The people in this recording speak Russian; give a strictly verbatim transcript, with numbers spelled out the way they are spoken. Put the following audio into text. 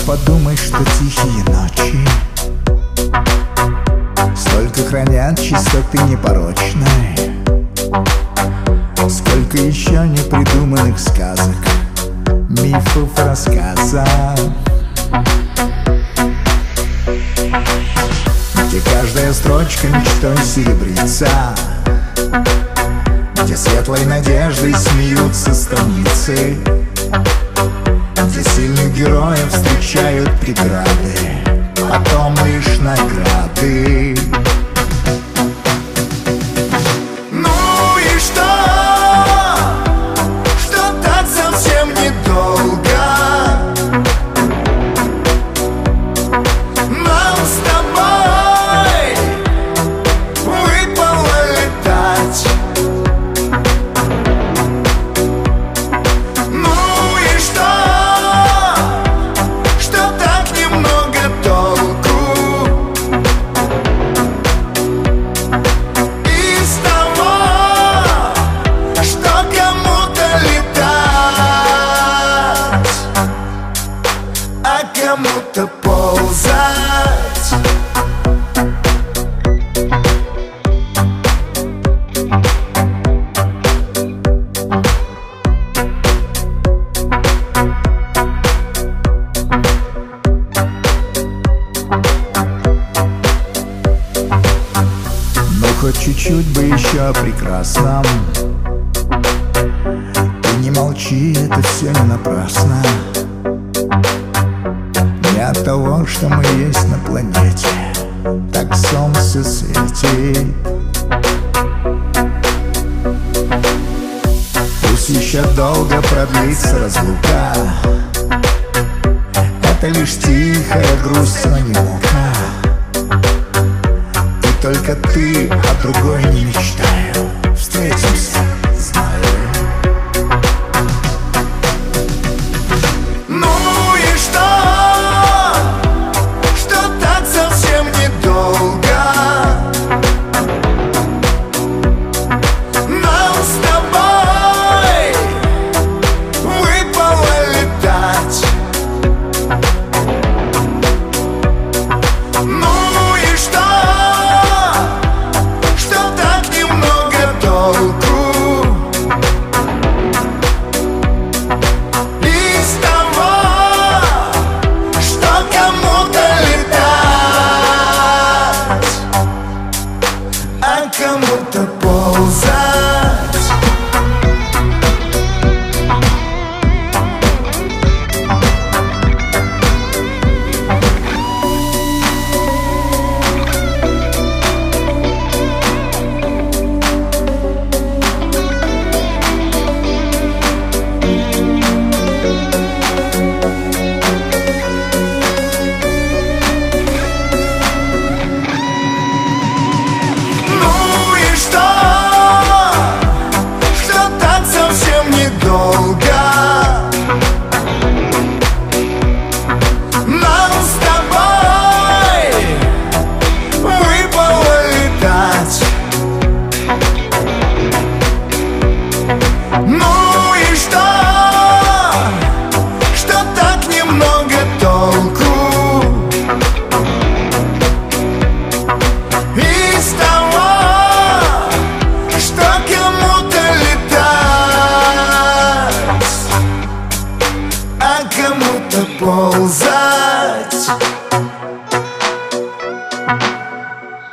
подумай, что тихие ночи столько хранят чистоты непорочной, сколько еще не придуманных сказок, мифов, рассказов, где каждая строчка мечтой серебрится, где светлой надеждой смеются страницы, где сильных героев встречают преграды, потом лишь награды. Ну и что? Что так совсем недолго нам с тобой выпало летать? Ну и что? Что так немного толку из того, что кому-то летать, а кому-то ползать. Но хоть чуть-чуть бы еще о прекрасном. Ты не молчи, это все не напрасно. Не от того, что мы есть на планете, так солнце светит. Пусть еще долго продлится разлука, это лишь тихая грусть, но не мука. И только ты, а другой не мечтаю. Встретимся, знаю. Ну и что? Что так совсем недолго нам с тобой выпало летать? Ну и что? Что так немного толку из того, что кому-то летать, а кому-то ползать. Ну и что? Что так совсем недолго нам с тобой выпало летать? Ну и что? Что так немного толку из того, что кому-то летать, а кому-то ползать.